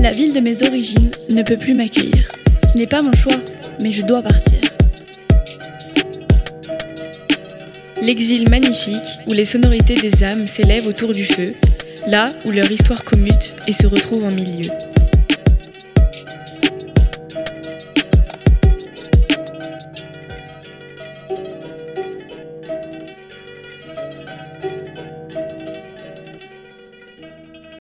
La ville de mes origines ne peut plus m'accueillir. Ce n'est pas mon choix, mais je dois partir. L'exil magnifique où les sonorités des âmes s'élèvent autour du feu, là où leur histoire commute et se retrouve en milieu.